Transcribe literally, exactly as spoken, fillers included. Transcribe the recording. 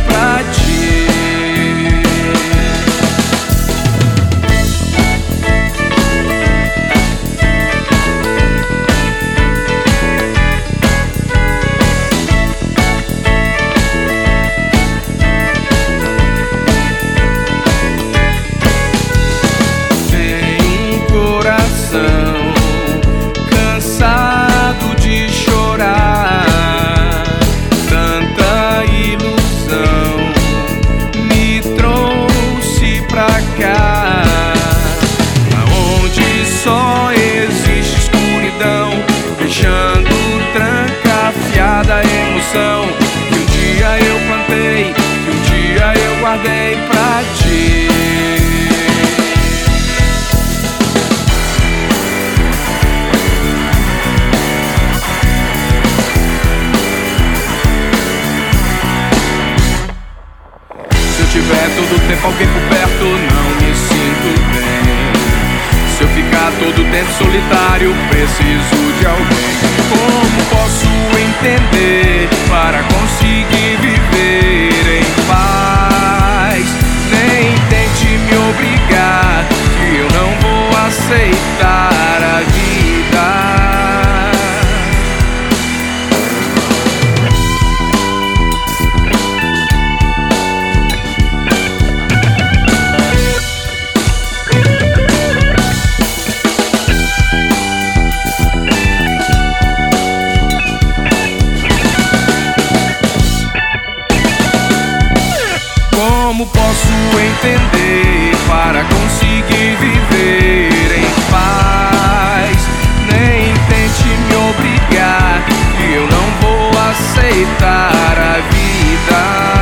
pra ti. Cansado de chorar, tanta ilusão me trouxe pra cá, aonde só existe escuridão, deixando trancafiada a emoção que um dia eu plantei, que um dia eu guardei pra ti. Se eu tiver todo tempo alguém por perto, não me sinto bem. Se eu ficar todo tempo solitário, preciso de alguém. Como posso entender para conseguir viver em paz? Nem tente me obrigar, que eu não vou aceitar a vida. Como posso entender para conseguir viver em paz? Nem tente me obrigar, que eu não vou aceitar a vida.